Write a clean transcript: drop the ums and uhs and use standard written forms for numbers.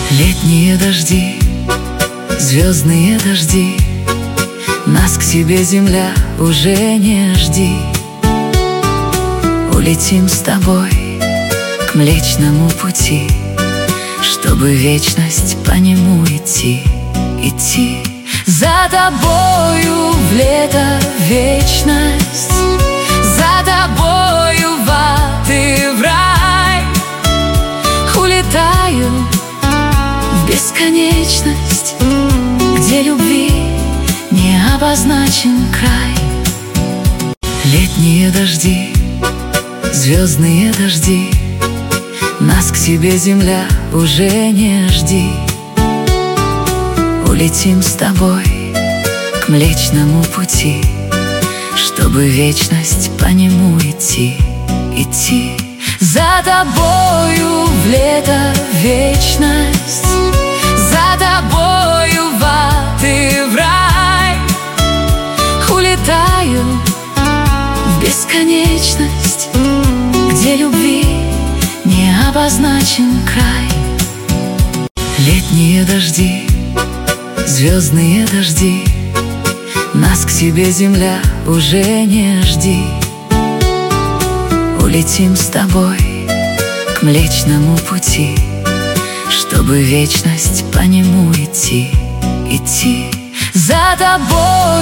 Летние дожди, звездные дожди, нас к себе, земля, уже не жди. Улетим с тобой к Млечному Пути, чтобы вечность по нему идти, идти. За тобою в лето, в вечность, за тобою в ад и в рай. Улетаю в бесконечность, где любви не обозначен край. Летние дожди, звездные дожди, нас к себе, земля, уже не жди. Улетим с тобой к Млечному Пути, чтобы вечность по нему идти, идти. За тобою в лето, в вечность, за тобою в ад и в рай. Улетаю в бесконечность, где любви не обозначен край. Летние дожди, звездные дожди, нас к себе, земля, уже не жди. Улетим с тобой к Млечному Пути, чтобы вечность по нему идти, идти. За тобой